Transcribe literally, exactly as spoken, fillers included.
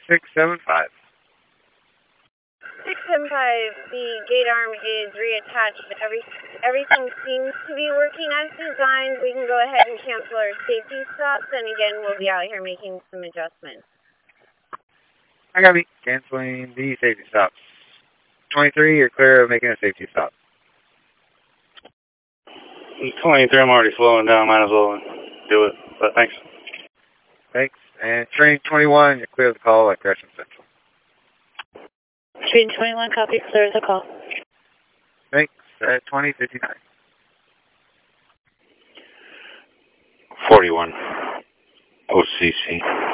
six seven five. six seven five, the gate arm is reattached. Every, everything seems to be working as designed. We can go ahead and cancel our safety stops, and again, we'll be out here making some adjustments. I got me. Canceling the safety stops. twenty-three, you're clear of making a safety stop. twenty-three, I'm already slowing down. Might as well do it, but thanks. Thanks. And train twenty-one, you're clear of the call at Gresham Central. Train twenty-one, copy, clear of the call. Thanks. At twenty fifty-nine. forty-one, O C C.